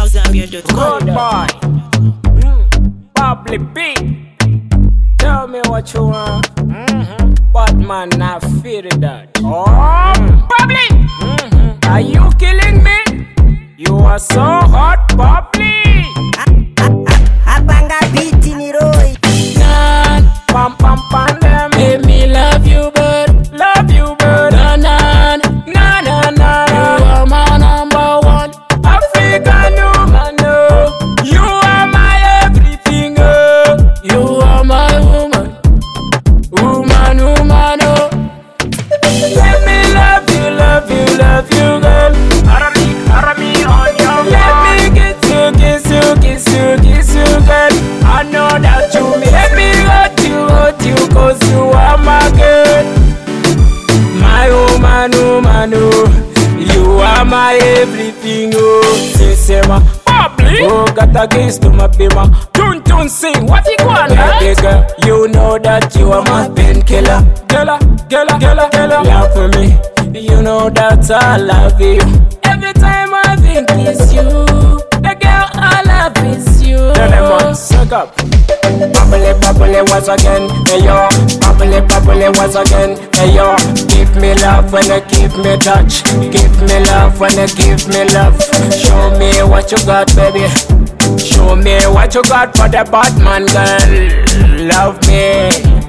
SoundCloudZambia.com. Good boy. Bubbly B. Tell me what you want. But man, I feel that. Oh, Bubbly. Are you killing me? You are so hot, Bubbly. Abanga beat ni Roy. Nan, pam pam pam them. Make me love you, bird. Love you, bird. Na na na na na. You are my number one African woman. Oh. You are my everything. Oh. You are my woman, woman, woman. Oh. Let me love you, love you, love you, girl. Arami on your wall. Let me kiss you, kiss you, kiss you, kiss you, girl. I know that you miss. Let me hold you, cause you are my girl. My woman, woman, oh. You are my everything, oh. Say, ma, Bubbly. Oh, got a kiss to my bima. Tun, sing, what you want, baby girl, you know that you are my painkiller. Gala, love for me. You know that I love you. Every time I think it's you, the girl I love is you. Tell them on, suck up. Bubbly once again, hey yo. Bubbly once again, hey yo. Give me love when you give me touch. Give me love when you give me love. Show me what you got, baby. Show me what you got for the Batman girl. Love me.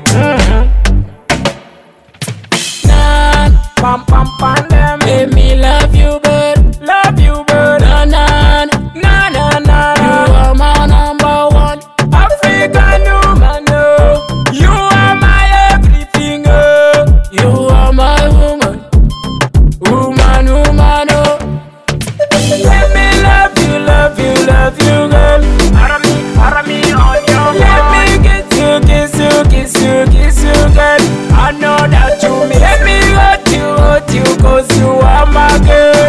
Pam pam pam them. Make me love you, bird. Love you, bird. Na na na na na. You are my number one African woman. Oh. You are my everything. Oh. You are my woman, woman, woman. Oh. Let me love you, love you, love you, girl. Arami on your wall. Let me kiss you, kiss you, kiss you, kiss you, girl. I know that you miss. Let me hold you, cause you are my girl.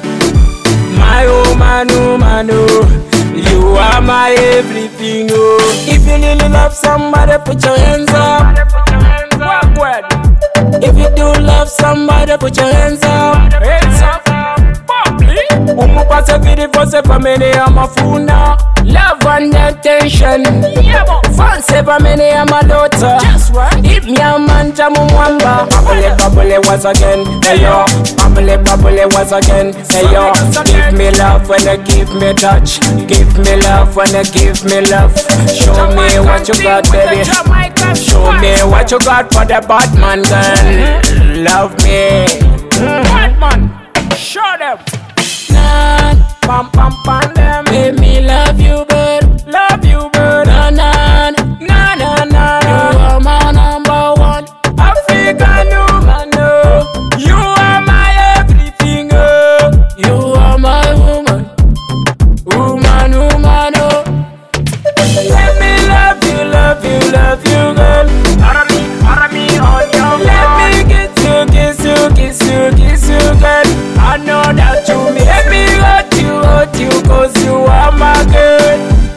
My woman, woman, oh. You are my everything, oh. If you really love somebody, put your hands up. Backward. If you do love somebody, put your hands up. Hands up. Bubbly. Umupase vidi vose pamene amafuna. Love and attention. Fancy pamene amalota. Just right. If me a man jamu mwamba. Bubbly once again, hey yo. Bubbly once again, hey yo. Give me love when you give me touch. Give me love when you give me love. Show me what you got, baby. Show me what you got for the Batman girl. Love me, Batman. Show them. Nan, pam pam pam them. Make me love you, bird. Love you, bird. Na na na na na. You are my number one African woman. Oh. You are my everything. Oh. You are my woman, woman, woman. Oh. Let me love you, love you, love you, girl. Arami on your wall. Let me kiss you, kiss you, kiss you, kiss you, girl. I know that you miss. Let me hold you, cause you are my girl.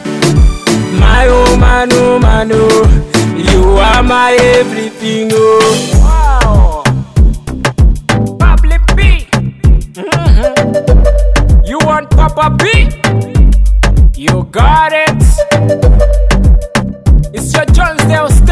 My woman, woman, oh. You are my everything, oh. Wow. Bubbly B. You want Papa B? You got it. It's your Jones Dale